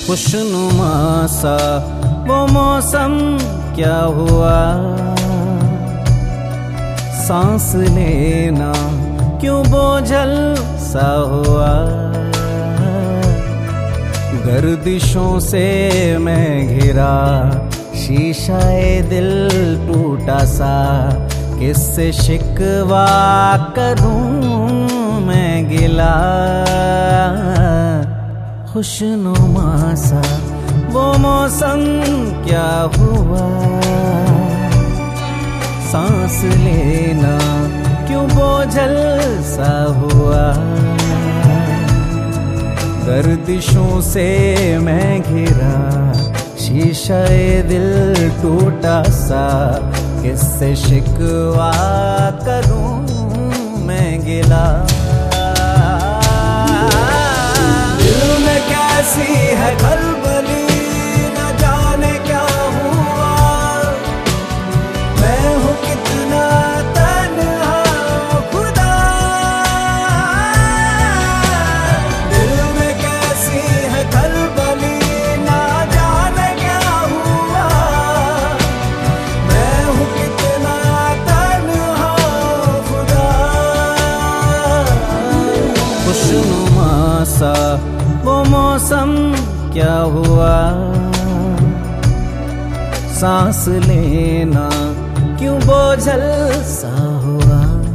खुशनुमा सा वो मौसम क्या हुआ, सांस लेना क्यों बोझल सा हुआ। गर्दिशों से मैं घिरा, शीशाए दिल टूटा सा, किससे शिकवा करूं मैं गिला। खुशनुमा सा वो मौसम क्या हुआ, सांस लेना क्यों बोझल सा हुआ। गर्दिशों से मैं घिरा, शीशाए दिल टूटा सा, किससे शिकवा करूं मैं गिला। दिल में कैसी है खलबली, न जाने क्या हुआ। मैं हूँ कितना तन्हा खुदा। दिल में कैसी है खलबली, न जाने क्या हुआ। मैं हूँ कितना तन्हा खुदा। खुशनुमा सा वो मौसम क्या हुआ, सांस लेना क्यों बोझल सा हुआ।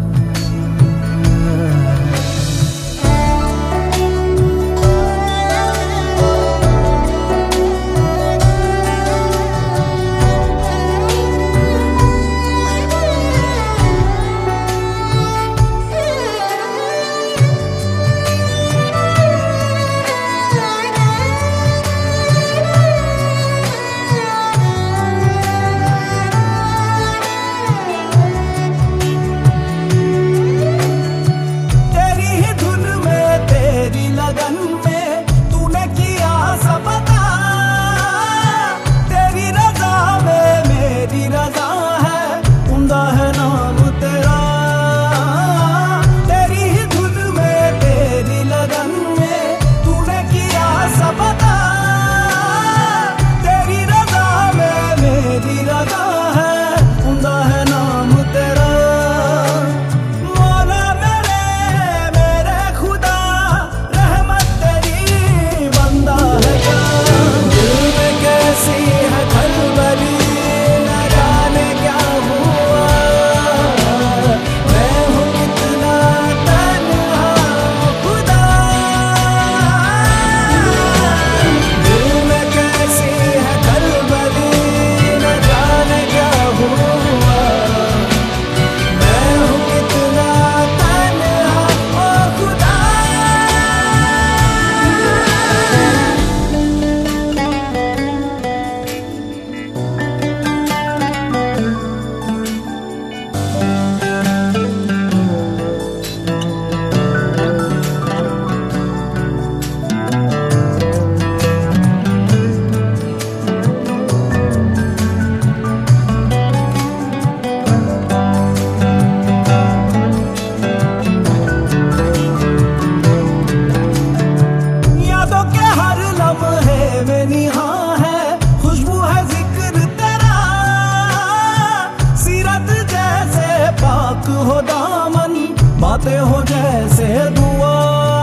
हो दामन, बातें हो जैसे दुआ।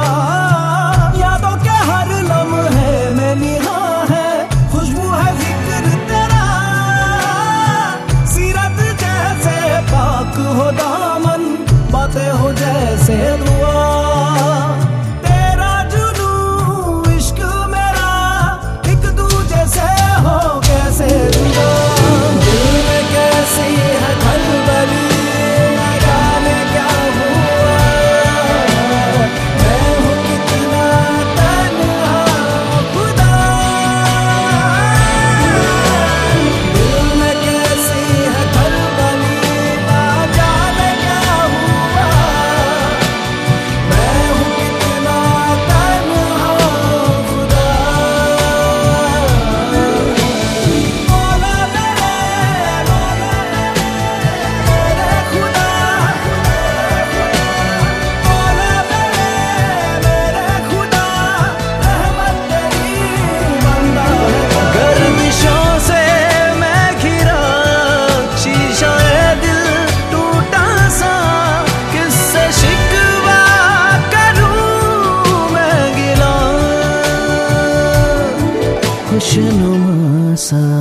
यादों के हर लम्हे में निगाह है, खुशबू है जिक्र तेरा। सीरत जैसे पाक हो दामन, बातें हो जैसे दुआ। तेरा जुनू इश्क मेरा, एक दूजे से हो कैसे जुदा। दिल में कैसी है खलबली, न जाने क्या हुआ। खुशनुमा सा